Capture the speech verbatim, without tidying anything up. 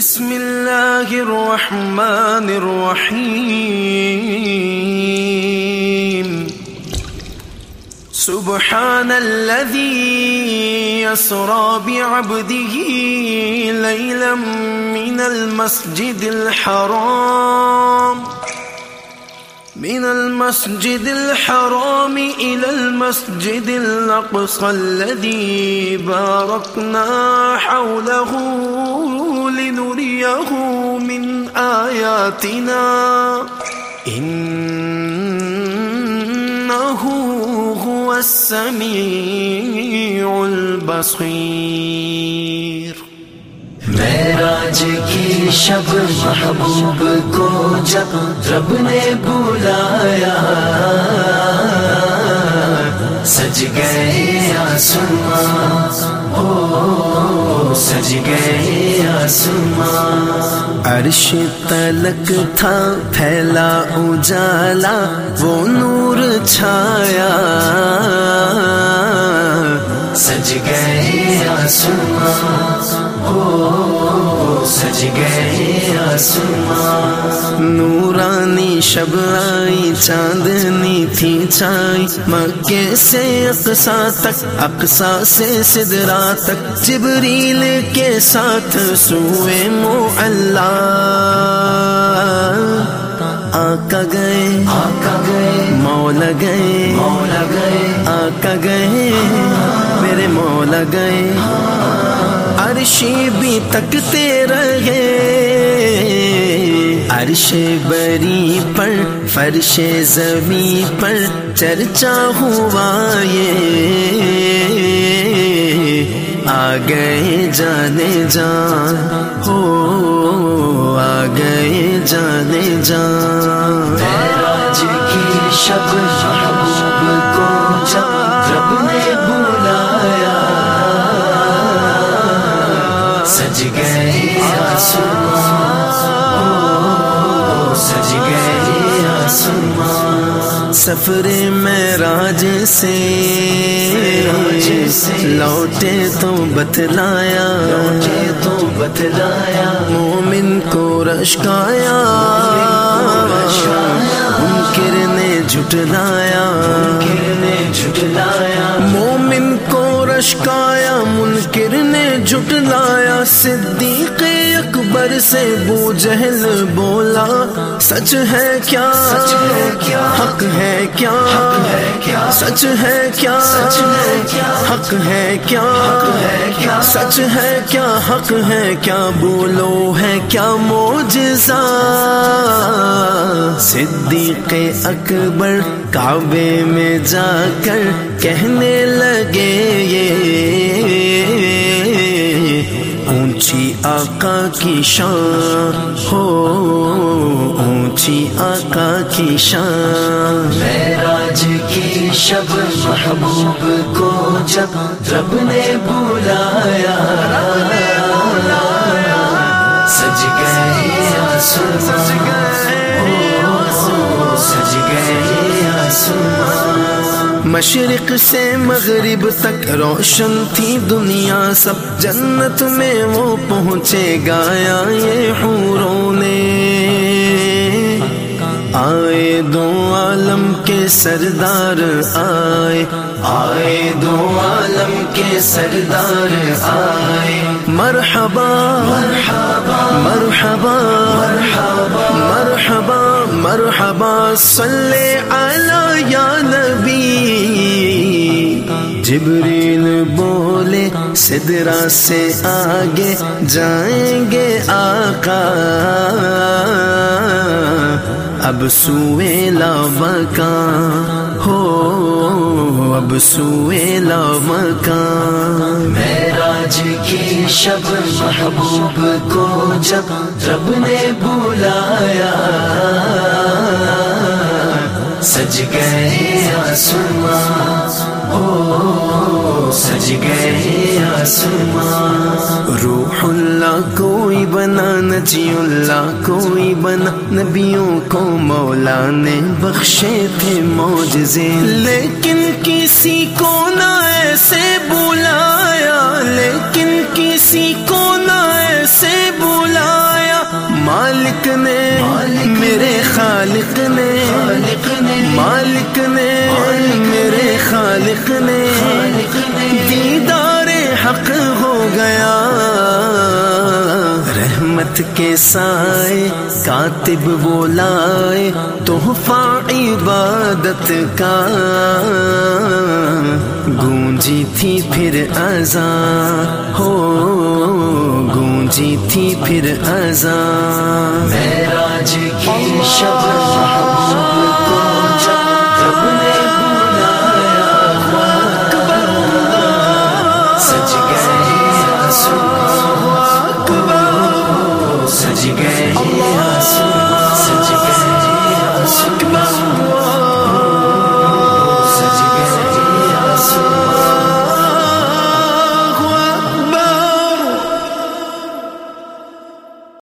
بسم اللہ الرحمن الرحیم سبحان الذی اسری بعبدہ لیلا من المسجد الحرام من المسجد الحرام إلى المسجد الأقصى الذي باركنا حوله لنريه من آياتنا إنه هو السميع البصير. معراج کی شب محبوب کو جب رب نے بلایا سج گئے آسمان، او سج گئے آسمان. عرش تلک تھا پھیلا اجالا وہ نور چھایا سج گئے آسمان، او سج گئے آسمان. نورانی شب آئی چاندنی تھی چھائی مکے سے اقصا تک، اقصا سے سدرا تک، جبریل کے ساتھ سوئے معلا آقا گئے آقا گئے مولا گئے مولا گئے آقا گئے میرے مولا گئے. عرشی بھی تکتے رہے عرش بری پر، فرش زمین پر چرچا ہوا یہ آ گئے جانے جان، ہو آ گئے جانے جان. معراج کی شب محبوب کو جب رب نے بلایا سج گئے آسمان، او سج گئے آسمان. سفر معراج سے لوٹے تو بتلایا لوٹے تو بتلایا مومن کو رشکایا منکر نے جھٹلایا منکر نے جھٹلایا مومن کو رشکایا منکر نے جھٹلایا. صدیق اکبر سے بو جہل بولا سچ ہے کیا سچ ہے کیا حق ہے کیا حق ہے کیا سچ ہے کیا سچ ہے کیا حق ہے کیا حق ہے کیا سچ ہے کیا حق ہے کیا بولو ہے کیا معجزہ. صدیق اکبر کعبے میں جا کر کہنے لگے یہ اونچی آقا کی شان، ہو اونچی آقا کی شان. معراج کی شب محبوب کو جب رب نے بلایا سج گئے آسمان، او سج گئے آسمان. مشرق سے مغرب تک روشن تھی دنیا سب، جنت میں وہ پہنچے گایا یہ حوروں نے. آئے دو عالم کے سردار آئے آئے دو عالم کے سردار آئے. مرحبا مرحبا مرحبا مرحبا مرحبا مرحبا صلی علی یا نبی. جبریل بولے سدرا سے آگے جائیں گے آقا اب سوئے لامکان، ہو اب سوئے لامکان. معراج کی شب محبوب کو جب رب نے بلایا سج گئے آسمان، او سج گئے آسمان. روح اللہ کوئی بنا نجی اللہ کوئی بنا، نبیوں کو مولا نے بخشے تھے معجزے لیکن کسی کو نہ ایسے بلایا، لیکن کسی کو نہ ایسے سے بلایا مالک نے میرے خالق نے مالک نے میرے خالق نے دیدار حق ہو گیا رحمت کے سائے کاتب وہ لائے تحفہ عبادت کا گونجی تھی پھر اذان ہو گونجی تھی پھر اذان معراج کی شب